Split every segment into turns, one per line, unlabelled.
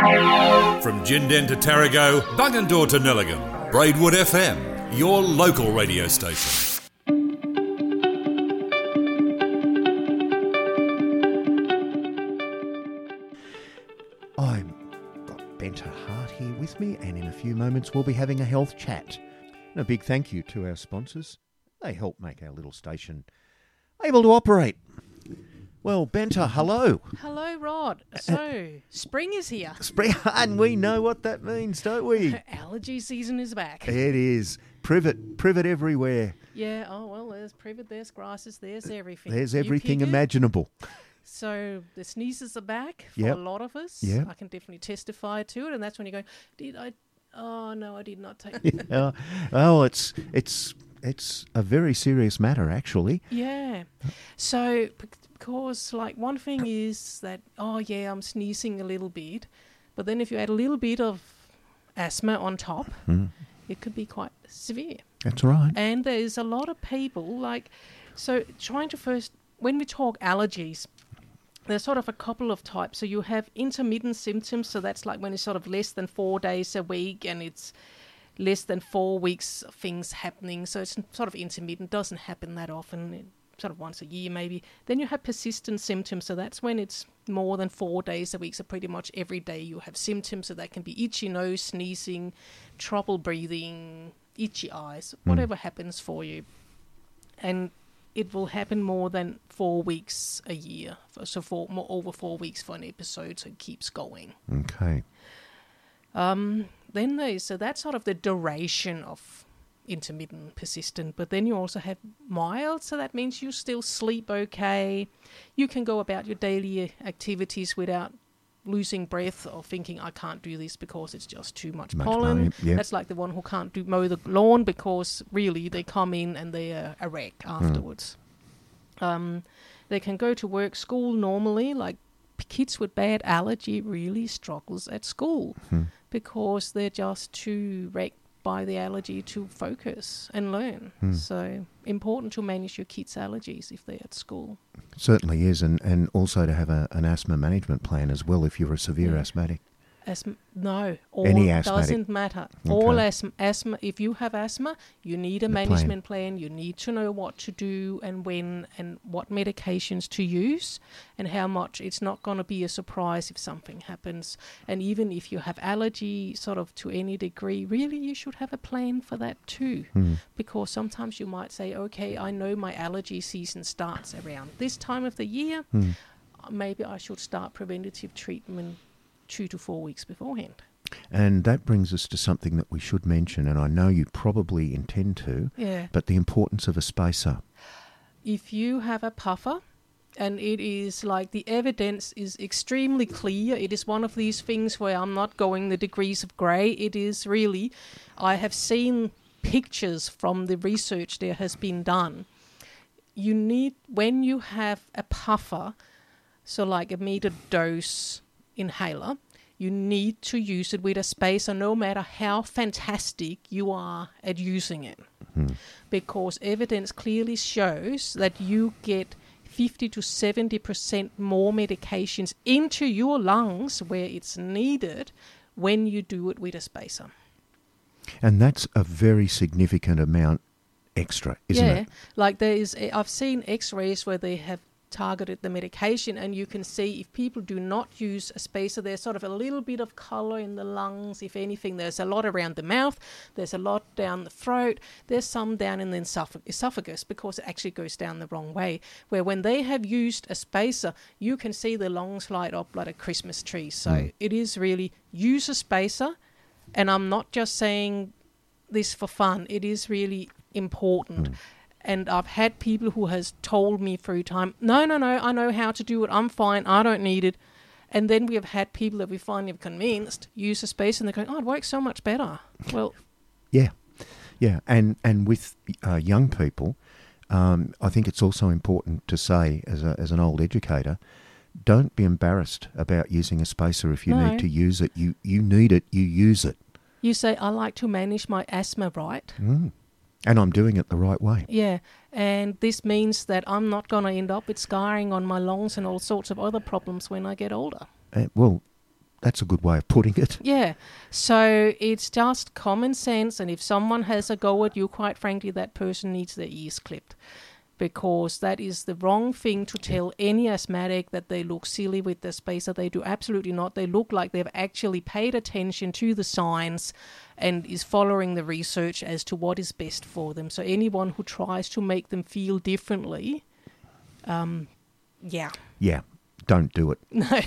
From Jinden to Tarago, Bungendore to Nelligan, Braidwood FM, your local radio station.
I've got Benta Hart here with me, and in a few moments we'll be having a health chat. And a big thank you to our sponsors. They help make our little station able to operate. Well, Benta, hello.
Hello, Rod. So, spring is here.
Spring, and we know what that means, don't we?
Allergy season is back.
It is. Privet everywhere.
Yeah, oh, well, there's privet, there's grasses, there's everything.
There's everything imaginable.
So, the sneezes are back for
Yep.
a lot of us.
Yep.
I can definitely testify to it, and that's when you go, oh, no, I did not take it.
Yeah. Oh, it's a very serious matter, actually.
Yeah. So, because, like, one thing is that, oh, yeah, I'm sneezing a little bit. But then if you add a little bit of asthma on top, it could be quite severe.
That's right.
And there's a lot of people, so trying to first, when we talk allergies, there's sort of a couple of types. So you have intermittent symptoms. So that's like when it's sort of less than 4 days a week and it's less than 4 weeks of things happening. So it's sort of intermittent, doesn't happen that often, sort of once a year maybe. Then you have persistent symptoms. So that's when it's more than 4 days a week. So pretty much every day you have symptoms. So that can be itchy nose, sneezing, trouble breathing, itchy eyes, whatever happens for you. And it will happen more than 4 weeks a year. So over 4 weeks for an episode. So it keeps going.
Okay.
So that's sort of the duration of intermittent persistent, but then you also have mild, so that means you still sleep okay, you can go about your daily activities without losing breath or thinking I can't do this because it's just too much pollen.
Yep.
That's like the one who can't mow the lawn because really they come in and they're a wreck afterwards. They can go to work, school normally, like kids with bad allergy really struggles at school because they're just too wrecked by the allergy to focus and learn. So important to manage your kids' allergies if they're at school.
Certainly is, and also to have an asthma management plan as well if you're a severe asthmatic.
No,
Any asthmatic.
Doesn't matter.
Okay.
All asthma. If you have asthma, you need a management plan. You need to know what to do and when and what medications to use and how much. It's not going to be a surprise if something happens. And even if you have allergy sort of to any degree, really you should have a plan for that too. Because sometimes you might say, okay, I know my allergy season starts around this time of the year. Maybe I should start preventative treatment 2 to 4 weeks beforehand.
And that brings us to something that we should mention, and I know you probably intend to, but the importance of a spacer.
If you have a puffer, and it is like the evidence is extremely clear, it is one of these things where I'm not going the degrees of grey. It is really, I have seen pictures from the research there has been done. You need, when you have a puffer, so like a metered dose inhaler, you need to use it with a spacer no matter how fantastic you are at using it. Because evidence clearly shows that you get 50 to 70% more medications into your lungs where it's needed when you do it with a spacer.
And that's a very significant amount extra, isn't it?
Like I've seen x-rays where they have targeted the medication and you can see if people do not use a spacer, there's sort of a little bit of colour in the lungs. If anything, there's a lot around the mouth, there's a lot down the throat, there's some down in the esophagus because it actually goes down the wrong way, where when they have used a spacer, you can see the lungs light up like a Christmas tree. So it is really, use a spacer, and I'm not just saying this for fun, it is really important. And I've had people who has told me through time, no, I know how to do it. I'm fine. I don't need it. And then we have had people that we finally have convinced use a spacer and they're going, oh, it works so much better. Well,
yeah. And with young people, I think it's also important to say, as an old educator, don't be embarrassed about using a spacer if you need to use it. You need it. You use it.
You say, I like to manage my asthma right.
And I'm doing it the right way.
Yeah, and this means that I'm not going to end up with scarring on my lungs and all sorts of other problems when I get older.
Well, That's a good way of putting it.
Yeah. So it's just common sense. And if someone has a go at you, quite frankly, that person needs their ears clipped. Because that is the wrong thing to tell any asthmatic that they look silly with their spacer. They do absolutely not. They look like they've actually paid attention to the science and is following the research as to what is best for them. So anyone who tries to make them feel differently, yeah.
Yeah, don't do it.
No.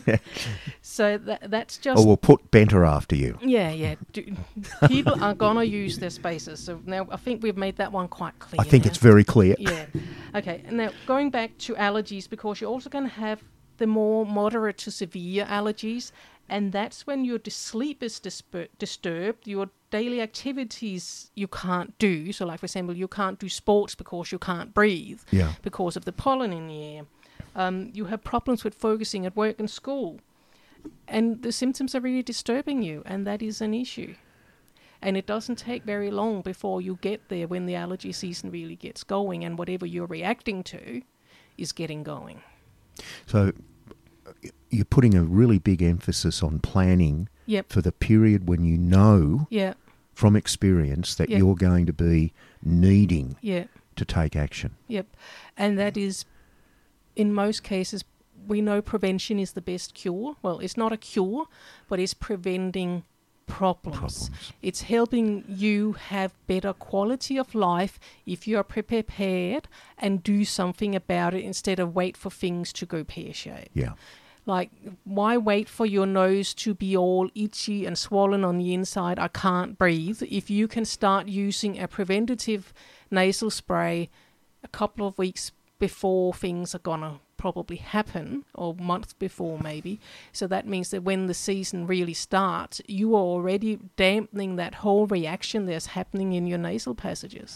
So that's just...
Or we'll put Benter after you.
Yeah. People are going to use their spacers. So now I think we've made that one quite clear.
I think
now.
it's very clear.
Yeah. Okay, now going back to allergies, because you're also going to have the more moderate to severe allergies, and that's when your sleep is disturbed, your daily activities you can't do. So like, for example, you can't do sports because you can't breathe because of the pollen in the air. You have problems with focusing at work and school. And the symptoms are really disturbing you, and that is an issue. And it doesn't take very long before you get there when the allergy season really gets going and whatever you're reacting to is getting going.
So you're putting a really big emphasis on planning for the period when you know from experience that you're going to be needing to take action. Yep.
And that is, in most cases, we know prevention is the best cure. Well, it's not a cure, but it's preventing problems. It's helping you have better quality of life if you are prepared and do something about it instead of wait for things to go pear-shaped.
Yeah.
Like, why wait for your nose to be all itchy and swollen on the inside? I can't breathe. If you can start using a preventative nasal spray a couple of weeks before things are going to probably happen, or months before maybe. So that means that when the season really starts, you are already dampening that whole reaction that's happening in your nasal passages.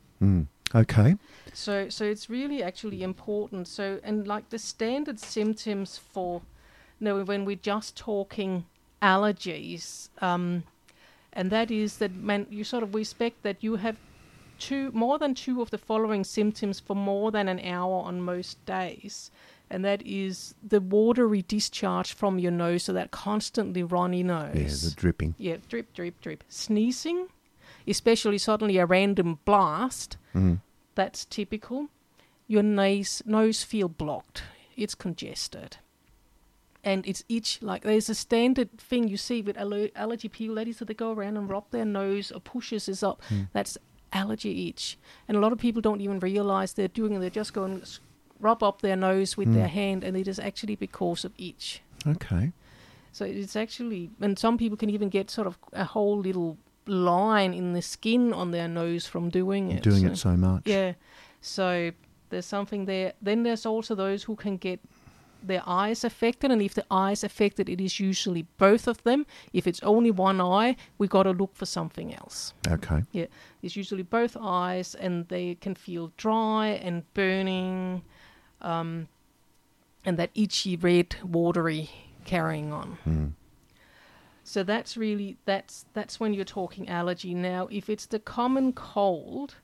Okay.
So it's really actually important. So, and like the standard symptoms for, when we're just talking allergies, and that is that you sort of expect that you have more than two of the following symptoms for more than an hour on most days. And that is the watery discharge from your nose, so that constantly runny nose.
Yeah, the dripping.
Yeah, drip, drip, drip. Sneezing, especially suddenly a random blast, that's typical. Your nose feel blocked. It's congested. And it's itch. Like, there's a standard thing you see with allergy people, ladies, that they go around and rub their nose or pushes this up. That's allergy itch. And a lot of people don't even realize they're doing it. They're just going to rub up their nose with their hand, and it is actually because of itch.
Okay.
So it's actually, and some people can even get sort of a whole little line in the skin on their nose from doing it.
Doing it so much.
Yeah. So there's something there. Then there's also those who can get their eyes affected, and if the eyes affected, it is usually both of them. If it's only one eye, we got to look for something else.
Okay.
Yeah, it's usually both eyes, and they can feel dry and burning, and that itchy, red, watery carrying on. So that's really that's when you're talking allergy. Now, if it's the common cold,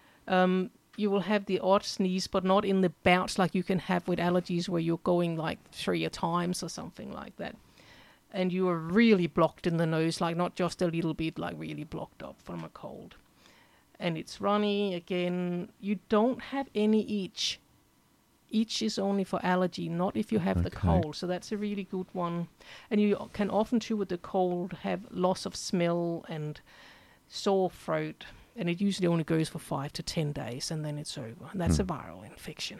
you will have the odd sneeze, but not in the bouts like you can have with allergies where you're going like 3 times or something like that. And you are really blocked in the nose, like not just a little bit, like really blocked up from a cold. And it's runny again. You don't have any itch. Itch is only for allergy, not if you have the cold. So that's a really good one. And you can often too with the cold have loss of smell and sore throat. And it usually only goes for 5 to 10 days, and then it's over. And that's a viral infection.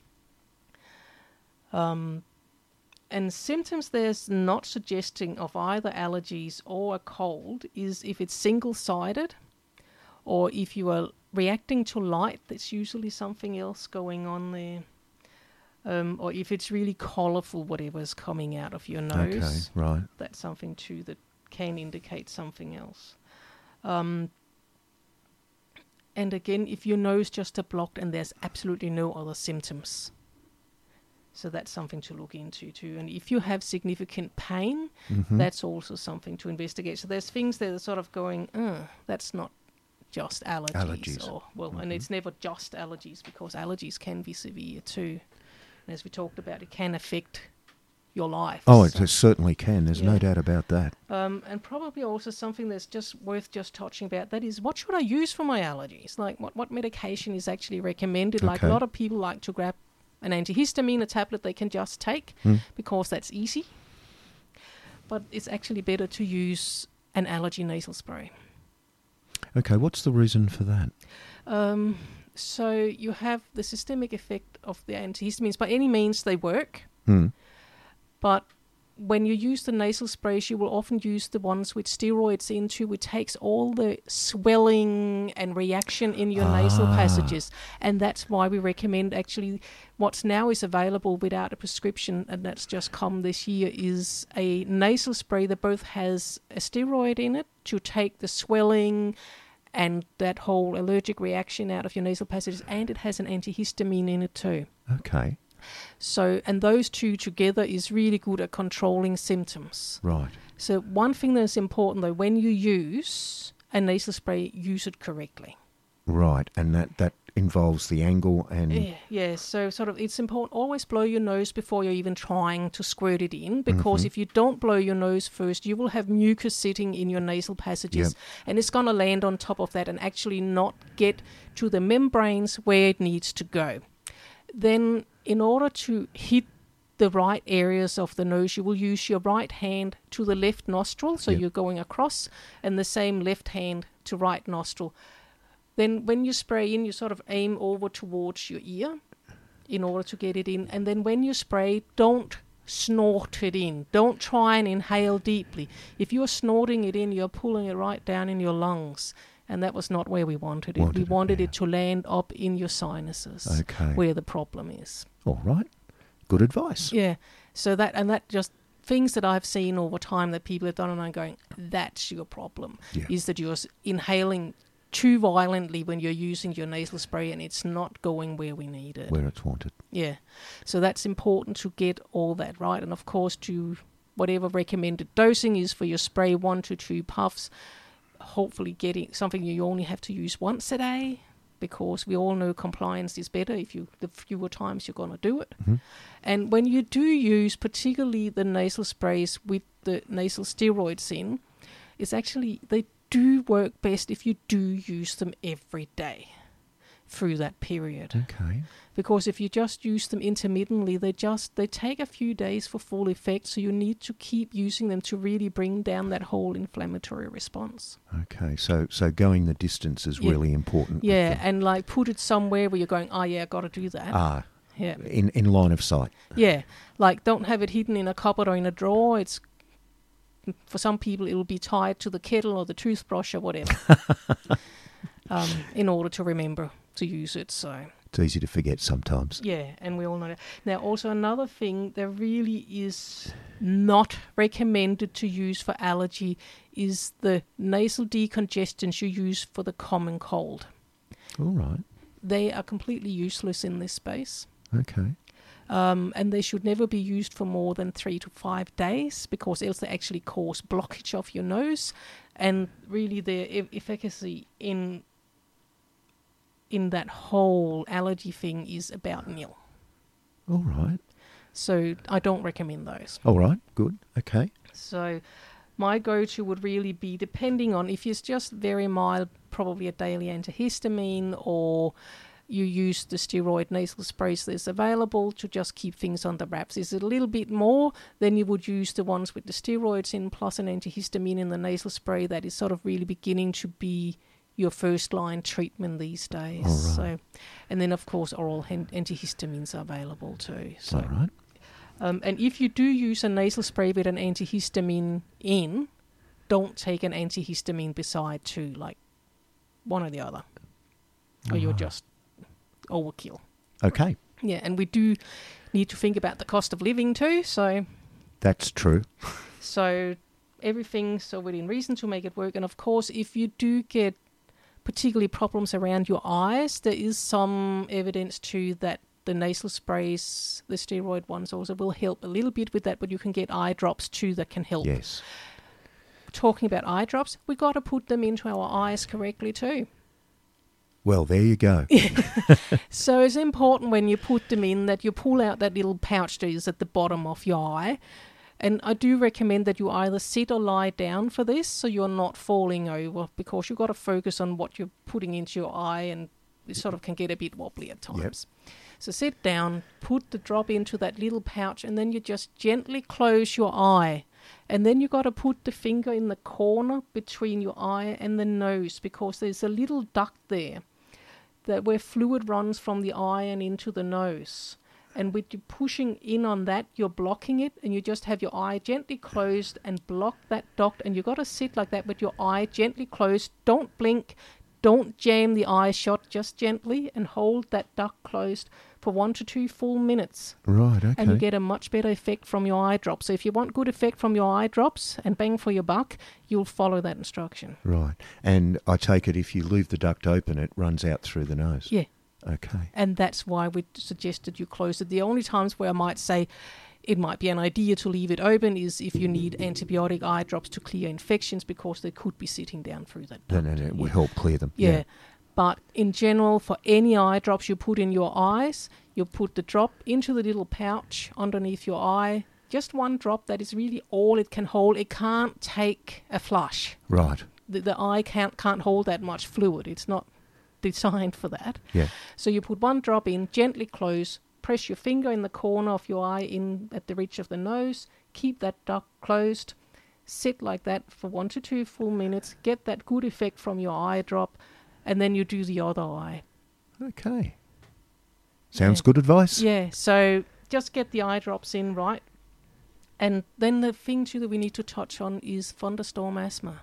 And symptoms there's not suggesting of either allergies or a cold is if it's single-sided, or if you are reacting to light, there's usually something else going on there. Or if it's really colourful, whatever's coming out of your nose.
Okay, right.
That's something too that can indicate something else. And again, if your nose just are blocked and there's absolutely no other symptoms. So that's something to look into too. And if you have significant pain, that's also something to investigate. So there's things that are sort of going, that's not just allergies. And it's never just allergies, because allergies can be severe too. And as we talked about, it can affect your life.
Oh,
So,
it certainly can. There's no doubt about that.
and probably also something that's just worth just touching about, that is, what should I use for my allergies? Like, what medication is actually recommended? Like, a
Okay.
lot of people like to grab an antihistamine, a tablet they can just take because that's easy. But it's actually better to use an allergy nasal spray.
Okay, what's the reason for that?
So you have the systemic effect of the antihistamines. By any means, they work. But when you use the nasal sprays, you will often use the ones with steroids into, which takes all the swelling and reaction in your nasal passages. And that's why we recommend, actually, what's now is available without a prescription, and that's just come this year, is a nasal spray that both has a steroid in it to take the swelling and that whole allergic reaction out of your nasal passages, and it has an antihistamine in it too.
Okay,
So, and those two together is really good at controlling symptoms.
right.
So one thing that's important, though, when you use a nasal spray, use it correctly.
Right, and that involves the angle and...
Yeah, so sort of it's important, always blow your nose before you're even trying to squirt it in, because if you don't blow your nose first, you will have mucus sitting in your nasal passages, and it's going to land on top of that and actually not get to the membranes where it needs to go. Then, in order to hit the right areas of the nose, you will use your right hand to the left nostril, so you're going across, and the same left hand to right nostril. Then when you spray in, you sort of aim over towards your ear in order to get it in. And then when you spray, don't snort it in. Don't try and inhale deeply. If you're snorting it in, you're pulling it right down in your lungs. And that was not where we wanted it. We wanted it to land up in your sinuses, where the problem is.
All right. Good advice.
Yeah. So that just things that I've seen over time that people have done, and I'm going, that's your problem, is that you're inhaling too violently when you're using your nasal spray and it's not going where we need it.
Where it's wanted.
Yeah. So that's important to get all that right. And of course, to whatever recommended dosing is for your spray, 1 to 2 puffs, hopefully getting something you only have to use once a day, because we all know compliance is better the fewer times you're going to do it. And when you do use particularly the nasal sprays with the nasal steroids in, it's actually, they do work best if you do use them every day through that period.
Okay.
Because if you just use them intermittently, they take a few days for full effect, so you need to keep using them to really bring down that whole inflammatory response.
Okay, so going the distance is really important.
Yeah, and like put it somewhere where you're going, oh yeah, I've got to do that. Yeah.
In line of sight.
Yeah, like don't have it hidden in a cupboard or in a drawer. It's, for some people, it will be tied to the kettle or the toothbrush or whatever, in order to remember to use it. So
it's easy to forget sometimes.
Yeah, and we all know that. Now, also another thing that really is not recommended to use for allergy is the nasal decongestants you use for the common cold.
All right.
They are completely useless in this space.
Okay.
And they should never be used for more than 3 to 5 days, because else they actually cause blockage of your nose, and really their efficacy in that whole allergy thing is about nil.
All right.
So I don't recommend those.
All right. Good. Okay.
So my go-to would really be, depending on if it's just very mild, probably a daily antihistamine, or you use the steroid nasal sprays that's available to just keep things under wraps. Is it a little bit more, then you would use the ones with the steroids in plus an antihistamine in the nasal spray. That is sort of really beginning to be your first line treatment these days.
All right.
So, and then of course oral antihistamines are available too. So,
all right.
And if you do use a nasal spray with an antihistamine in, don't take an antihistamine beside too, like one or the other, or you're just overkill.
Okay.
Yeah, and we do need to think about the cost of living too. So
that's true.
So everything so within reason to make it work. And of course, if you do get particularly problems around your eyes, there is some evidence too that the nasal sprays, the steroid ones also will help a little bit with that, but you can get eye drops too that can help.
Yes.
Talking about eye drops, we got to put them into our eyes correctly too.
Well, there you go.
So it's important when you put them in that you pull out that little pouch that is at the bottom of your eye. And I do recommend that you either sit or lie down for this so you're not falling over, because you've got to focus on what you're putting into your eye, and it sort of can get a bit wobbly at times. Yep. So sit down, put the drop into that little pouch, and then you just gently close your eye. And then you've got to put the finger in the corner between your eye and the nose, because there's a little duct there where fluid runs from the eye and into the nose. And with you pushing in on that, you're blocking it, and you just have your eye gently closed and block that duct. And you've got to sit like that with your eye gently closed. Don't blink. Don't jam the eye shut, just gently, and hold that duct closed for 1 to 2 full minutes.
Right, okay.
And you get a much better effect from your eye drops. So if you want good effect from your eye drops and bang for your buck, you'll follow that instruction.
Right. And I take it if you leave the duct open, it runs out through the nose?
Yeah.
Okay.
And that's why we suggested you close it. The only times where I might say it might be an idea to leave it open is if you need antibiotic eye drops to clear infections, because they could be sitting down through that duct.
No, it will help clear them.
Yeah. But in general, for any eye drops you put in your eyes, you put the drop into the little pouch underneath your eye. Just one drop, that is really all it can hold. It can't take a flush.
Right.
The eye can't hold that much fluid. It's not designed for that.
Yeah.
So you put one drop in, gently close, press your finger in the corner of your eye in at the reach of the nose, keep that duct closed, sit like that for 1 to 2 full minutes, get that good effect from your eye drop, and then you do the other eye.
Okay. Sounds good advice.
Yeah, so just get the eye drops in right. And then the thing too that we need to touch on is thunderstorm asthma.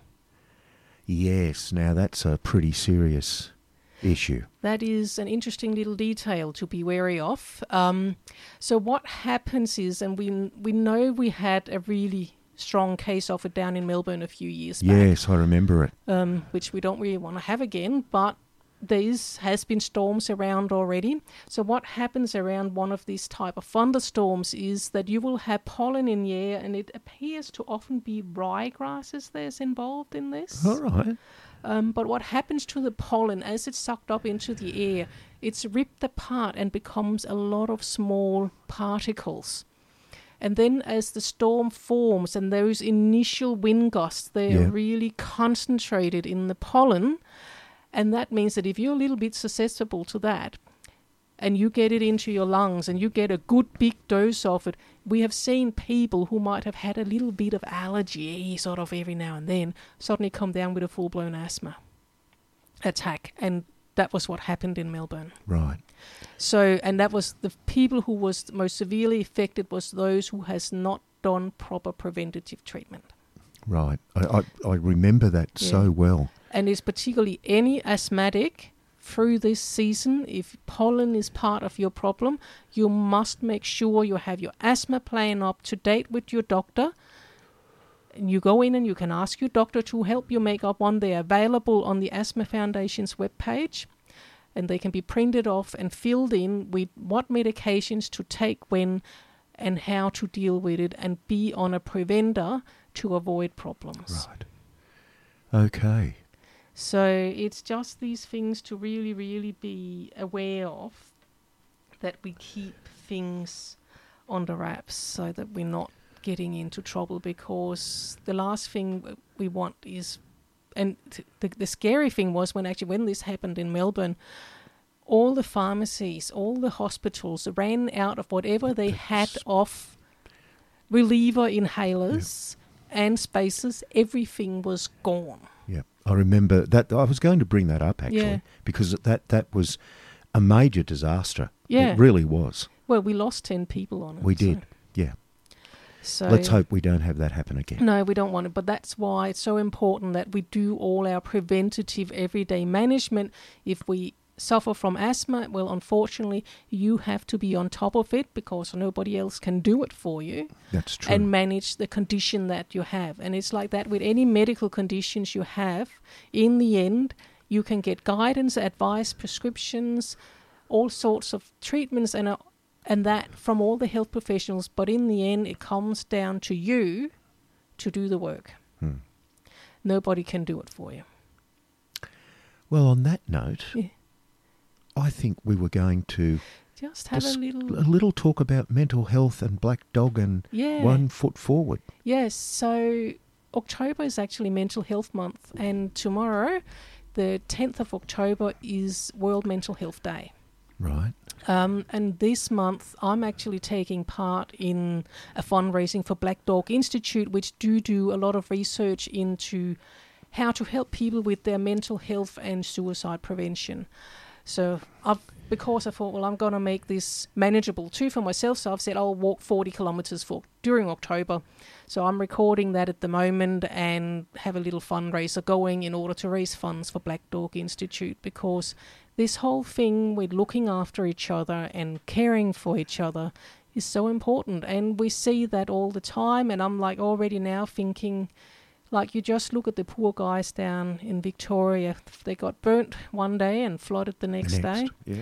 Yes, now that's a pretty serious issue.
That is an interesting little detail to be wary of. So what happens is, and we know we had a really strong case of it down in Melbourne a few years back.
Yes, I remember it.
Which we don't really want to have again, but there has been storms around already. So what happens around one of these type of thunderstorms is that you will have pollen in the air, and it appears to often be ryegrasses that's involved in this.
All right.
But what happens to the pollen as it's sucked up into the air, it's ripped apart and becomes a lot of small particles. And then as the storm forms and those initial wind gusts, they're really concentrated in the pollen. And that means that if you're a little bit susceptible to that, and you get it into your lungs and you get a good big dose of it, we have seen people who might have had a little bit of allergy sort of every now and then suddenly come down with a full-blown asthma attack. And that was what happened in Melbourne.
Right.
So, and that was the people who was most severely affected was those who has not done proper preventative treatment.
Right. I remember that so well.
And it's particularly any asthmatic through this season, if pollen is part of your problem, you must make sure you have your asthma plan up to date with your doctor. And you go in and you can ask your doctor to help you make up one. They're available on the Asthma Foundation's webpage, and they can be printed off and filled in with what medications to take when and how to deal with it, and be on a preventer to avoid problems.
Right. Okay.
So it's just these things to really, really be aware of, that we keep things under wraps so that we're not getting into trouble, because the last thing we want is, and the scary thing was when this happened in Melbourne, all the pharmacies, all the hospitals ran out of whatever they had of reliever inhalers and spacers. Everything was gone.
Yeah, I remember that. I was going to bring that up actually, because that was a major disaster.
Yeah.
It really was.
Well, we lost 10 people on it.
We did, yeah.
So
let's hope we don't have that happen again.
No, we don't want it. But that's why it's so important that we do all our preventative everyday management. If we suffer from asthma, well, unfortunately, you have to be on top of it, because nobody else can do it for you.
That's true.
And manage the condition that you have. And it's like that with any medical conditions you have. In the end, you can get guidance, advice, prescriptions, all sorts of treatments and that from all the health professionals. But in the end, it comes down to you to do the work. Nobody can do it for you.
Well, on that note, I think we were going to
Just have a little...
a little talk about mental health and Black Dog and
Yeah.
1 Foot Forward.
Yes, so October is actually Mental Health Month, and tomorrow, the 10th of October, is World Mental Health Day.
Right.
And this month, I'm actually taking part in a fundraising for Black Dog Institute, which do a lot of research into how to help people with their mental health and suicide prevention. So because I thought, well, I'm going to make this manageable too for myself, so I've said I'll walk 40 kilometres during October. So I'm recording that at the moment and have a little fundraiser going in order to raise funds for Black Dog Institute, because this whole thing with looking after each other and caring for each other is so important. And we see that all the time, and I'm like already now thinking, like, you just look at the poor guys down in Victoria. They got burnt one day and flooded the next day.
Yeah.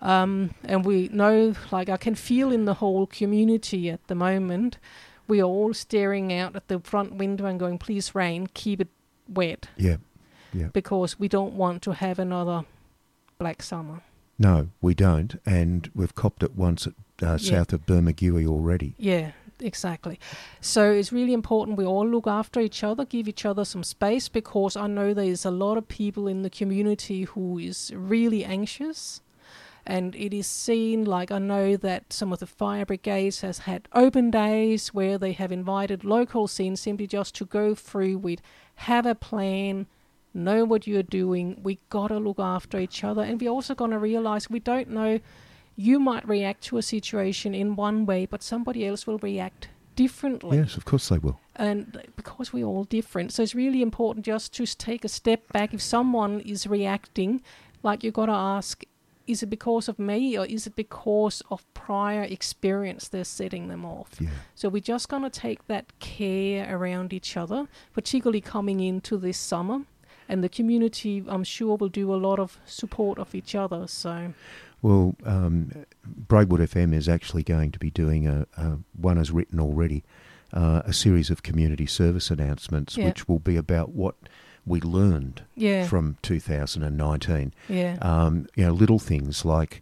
And we know, like, I can feel in the whole community at the moment, we are all staring out at the front window and going, please rain, keep it wet.
Yeah. Yeah.
Because we don't want to have another Black Summer.
No, we don't. And we've copped it once at south of Bermagui already.
Yeah. Exactly. So it's really important we all look after each other, give each other some space, because I know there's a lot of people in the community who is really anxious, and it is seen, like, I know that some of the fire brigades has had open days where they have invited locals in simply just to go through with, have a plan, know what you're doing. We got to look after each other, and we're also going to realize we don't know. You might react to a situation in one way, but somebody else will react differently.
Yes, of course they will.
And because we're all different. So it's really important just to take a step back. If someone is reacting, like, you've got to ask, is it because of me, or is it because of prior experience they're setting them off?
Yeah.
So we're just going to take that care around each other, particularly coming into this summer. And the community, I'm sure, will do a lot of support of each other. So...
Well, Braidwood FM is actually going to be doing one has written already, a series of community service announcements, which will be about what we learned from 2019.
Yeah.
Little things like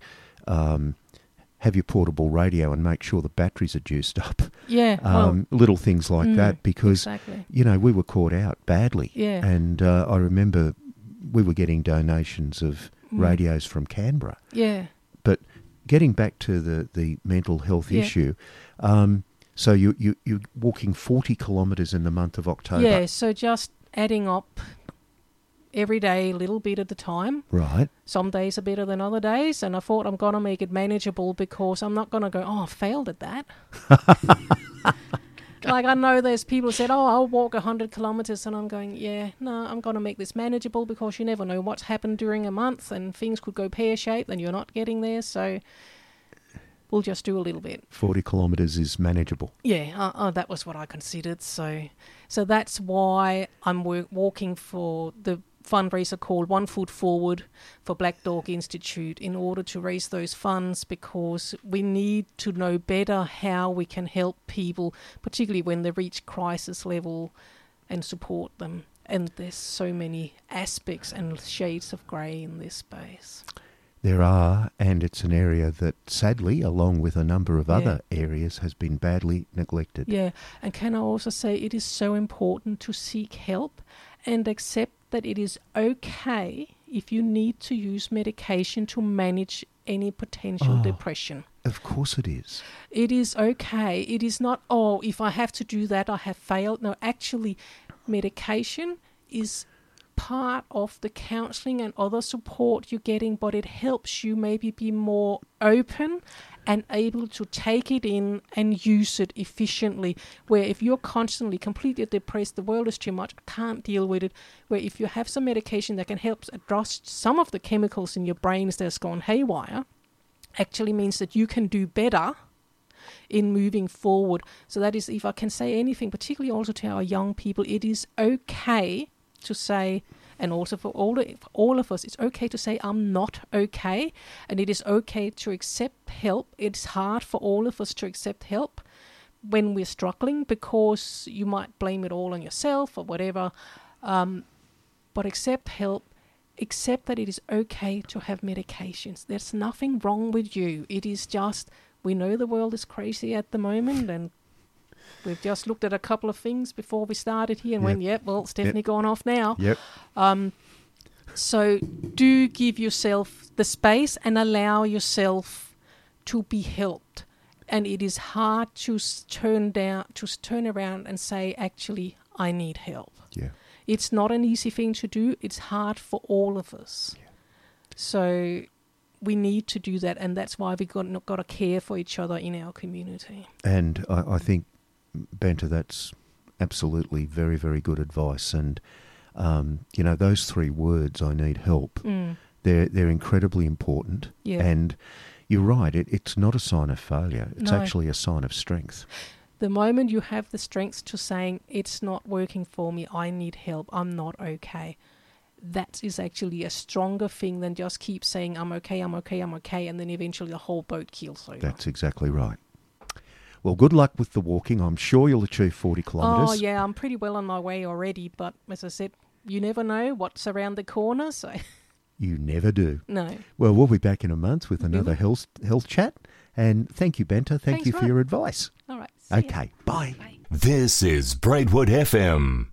have your portable radio and make sure the batteries are juiced up.
Yeah.
Little things like that, because,
exactly.
We were caught out badly.
Yeah.
And I remember we were getting donations of radios from Canberra.
Yeah.
But getting back to the mental health issue, so you're walking 40 kilometres in the month of October.
Yeah, so just adding up every day a little bit at a time.
Right.
Some days are better than other days, and I thought I'm going to make it manageable, because I'm not going to go, I failed at that. Like, I know there's people who said, I'll walk 100 kilometres, and I'm going, no, I'm going to make this manageable, because you never know what's happened during a month, and things could go pear-shaped and you're not getting there, so we'll just do a little bit. 40
kilometres is manageable.
Yeah, that was what I considered, so that's why I'm walking for the fundraiser called 1 Foot Forward for Black Dog Institute, in order to raise those funds, because we need to know better how we can help people, particularly when they reach crisis level, and support them. And there's so many aspects and shades of grey in this space.
There are, and it's an area that, sadly, along with a number of other areas, has been badly neglected.
Yeah, and can I also say it is so important to seek help and accept that it is okay if you need to use medication to manage any potential depression.
Of course it is.
It is okay. It is not, if I have to do that, I have failed. No, actually, medication is part of the counselling and other support you're getting, but it helps you maybe be more open and able to take it in and use it efficiently. Where if you're constantly completely depressed, the world is too much, I can't deal with it. Where if you have some medication that can help adjust some of the chemicals in your brains that's gone haywire, actually means that you can do better in moving forward. So that is, if I can say anything, particularly also to our young people, it is okay to say, and also for all of us, it's okay to say, I'm not okay. And it is okay to accept help. It's hard for all of us to accept help when we're struggling, because you might blame it all on yourself or whatever. But accept help accept that it is okay to have medications. There's nothing wrong with you. It is just, we know the world is crazy at the moment, and we've just looked at a couple of things before we started here and went, well, it's definitely gone off now.
Yep.
So do give yourself the space and allow yourself to be helped. And it is hard to turn around and say, actually, I need help.
Yeah.
It's not an easy thing to do. It's hard for all of us. Yeah. So we need to do that, and that's why we've got to care for each other in our community.
And I think, Bente, that's absolutely very, very good advice. And, those 3 words, I need help, they're incredibly important.
Yeah.
And you're right, it's not a sign of failure. It's
No.
actually a sign of strength.
The moment you have the strength to saying, it's not working for me, I need help, I'm not okay, that is actually a stronger thing than just keep saying, I'm okay, I'm okay, I'm okay, and then eventually the whole boat keels over.
That's exactly right. Well, good luck with the walking. I'm sure you'll achieve 40 kilometres.
Oh, yeah, I'm pretty well on my way already, but as I said, you never know what's around the corner, so...
You never do.
No.
Well, we'll be back in a month with another health chat. And thank you, Bente. Thank
Thanks,
you for
Ron.
your advice.
All right.
Okay, bye.
Bye.
This is Braidwood FM.